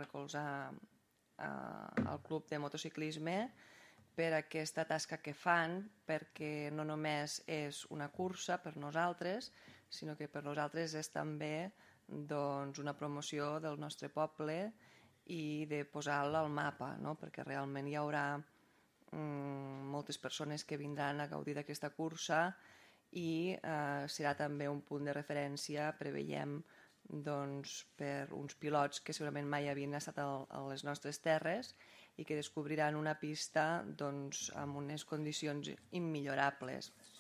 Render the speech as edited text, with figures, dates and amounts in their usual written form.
recolzar el club de motociclisme per aquesta tasca que fan, perquè no només és una cursa per nosaltres, sinó que per nosaltres és també una promoció del nostre poble i de posar-la al mapa, no? Perquè realment hi haurà moltes persones que vindran a gaudir d'aquesta cursa i serà també un punt de referència, preveiem, per uns pilots que segurament mai havien estat a les nostres terres i que descobriran una pista amb unes condicions immillorables.